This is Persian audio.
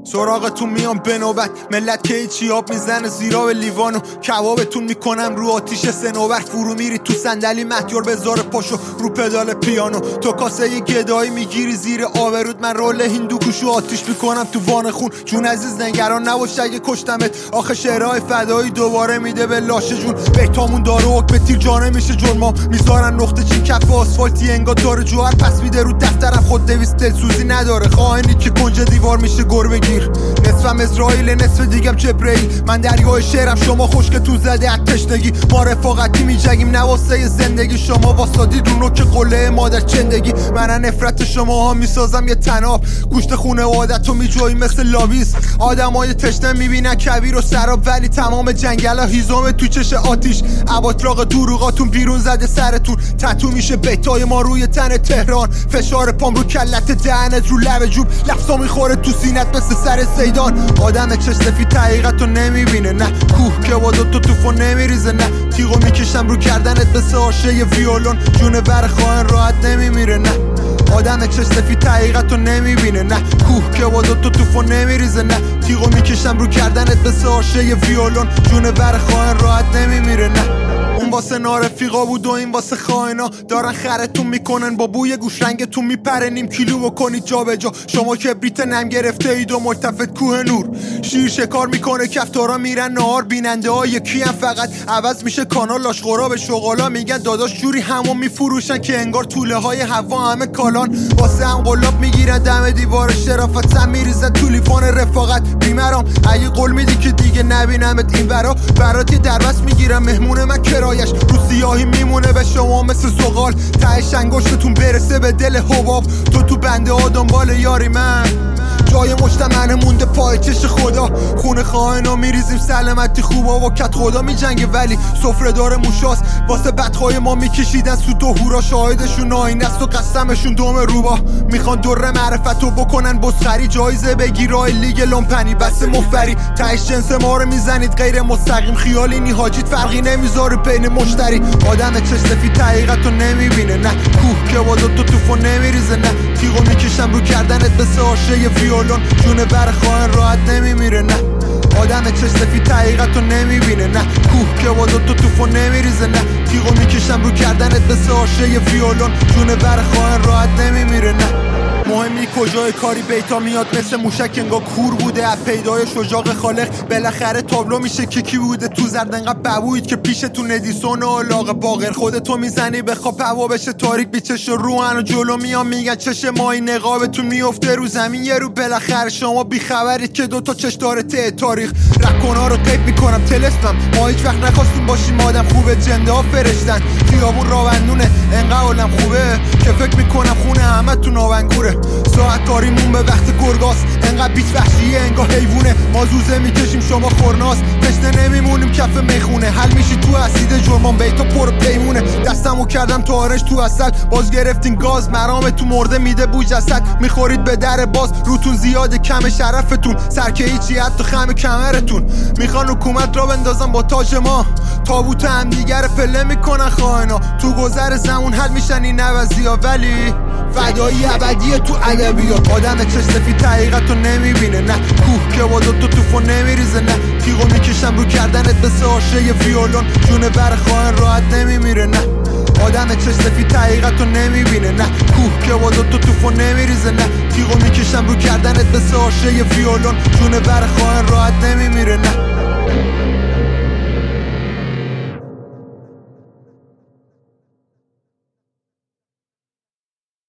سراغتون میام به نوبت، ملت که هیچی آب میزنه زیرا به لیوانو کبابتون میکنم رو آتیش سنوبر. فرو میری تو صندلی مهیار بذار پاشو رو پدال پیانو. تو کاسه یه گدایی میگیری زیر آبرود، من رول هندو کوشو آتیش میکنم تو وان خون. جون عزیز نگران نباش اگه کشتمت، آخه شعرهای فدایی دوباره میده به لاشه جون. بیتامون داره حکم تیر جانه میشه جون، ما میذارن نقطه چین کف آسفالتی انگار داره جوهر پس میده رو دفترم. خود دویست دلسوزی نداره، خائنی که کنج دیوار میشه گربه گیر. نصفم اسرائیل نصف دیگم جبرئیل، من دریای شعرم شما خشک تو زده از تشنگی. ما رفاقتی میجنگیم نواسه زندگی، شما واسادید رو نوک قله مادر چندگی. من نفرت شما ها میسازم یه تناب، گوشت خونه عادتو میجویی مثل لاویز. آدمای تشنه میبینن کویر و سراب، ولی تمام جنگل ها هیزم تو چش آتیش. اباطراق دروغاتون بیرون زده سرتون، تتو میشه بیتای ما روی تن تهران. فشار پام رو کلت دهنت رو لب جوب، لفظا میخوره تو سینت مثل سر سیدان. آدم چش سفید حقیقتو نمیبینه، نه کوه که با دوتا توفو نمیریزه، نه تیغو میکشم رو کردنت مثل آشه ی ویولون. جون بر خواهن راحت نمیمیره، نه آدم چش سفید حقیقتو نمیبینه، نه کوه که با دوتا توفو نمیریزه، نه تیغو میکشم رو کردنت مثل آشه ی ویولون. جون بر خواهن راحت نمیمیره، نه اون واسه نارفیقا بود و این واسه خائنا. دارن خرتون میکنن با بوی گوش رنگتون میپره، نیم کیلو بکنید جا به جا. شما کبریت نم گرفته اید و ملتفت کوه نور. شیر شکار میکنه کفتارا میرن نهار، بیننده ها یکی هم فقط عوض میشه کانال. لاشخورا به شغالا میگن داداش جوری همون میفروشن که انگار طوله های هوا همه کالان. واسه هم قلاب میگیرن دم دیوار شرافت، سم میریزن تو لیوان رفاقت. بیمرام اگه قول میدی که دیگه نبینمت این ورا، برات یه دربست میگیرم مهمون من کرایش. رو سیاهی میمونه به شما مثل زغال، تهش انگشتتون برسه به دل حباب. تو بنده ها دنبال یاری، من جای مجتمع مونده پای چش خدا. خونه خائنا میریزیم سلامتی خوبا و کت خدا میجنگه، ولی سفره داره موشاست. واسه بدخواه ما میکشیدن سو دو هورا، شاهدشون آینه است و قسمشون دوم روبا. میخوان دره معرفتو بکنن بسخری، جایزه بگیرای لیگ لومپنی بس مفری. تهش جنس ما رو میزنید غیر مستقیم، خیالی نیحاجید فرقی نمیذاره بین مشتری. آدم چش سفید حقیقتو نمیبینه، نه کوه که با دوتا توفو نمیریزه، نه تیغو میکشم رو کردنت مثل آشه ی ویولون. جون بر خواهن راحت نمیمیره، نه آدم چش سفید حقیقتو نمیبینه، نه کوه که با دوتا توفو نمیریزه، نه تیغو میکشم رو کردنت مثل آشه ی ویولون. جون بر خواهن راحت نمیمیره، نه مهم نی کجای کاری بیتا میاد مثل موشک انگار کور بوده. از پیدای شجاق خالق بالاخره تابلو میشه که کی بوده تو زرد انقدر ببوید که پیشتون ادیسون و علاقه باقر. خودتو میزنی بخواب هوا بشه تاریک، بیچش روحن و جلو میان میگن چش مایی نقابتون میفته رو زمین. یه رو بالاخره شما بیخبرید که دوتا چش داره ته تاریخ. رکونا رو قیب میکنم تلسمم، ما هیچ وقت نخواستیم باشیم آدم خوبه. جنده ها فرشتن خیابون راوندونه، انقدر عالم خوبه که فکر میکنم خونه همه تو ناونگوره. ساعت کاریمون به وقت گرگاست، انقدر بیت وحشیه انگار حیوونه. ما زوزه میکشیم شما خورناست، تشنه نمیمونیم کف میخونه. حل میشی تو اسید جرمان بیتا پر پیمونه. دستمو کردم تو آرش تو اصل، باز گرفتین گاز مرام تو مرده میده بوی جسد. میخورید به در باز روتون زیاده کم شرفتون، سرکه هیچی حتی خم کمرتون. میخوان حکومت را بندازن با تاج ما، تابوت هم دیگر پله میکنن خائنا. تو گذر زمون حل میشن این عوضیا، ولی فدایی ابدیه تو ادبیات. آدم چش سفید حقیقتو نمیبینه، نه کوه که با دوتا توفو نمیریزه، نه تیغو میکشم رو کردنت مثل آشه ی ویولون. جون بر خواهن راحت نمیمیره، نه آدم چش سفید حقیقتو نمیبینه، نه کوه که با دوتا توفو نمیریزه، نه تیغو میکشم رو کردنت مثل آشه ی ویولون. جون بر خواهن راحت نمیمیره، نه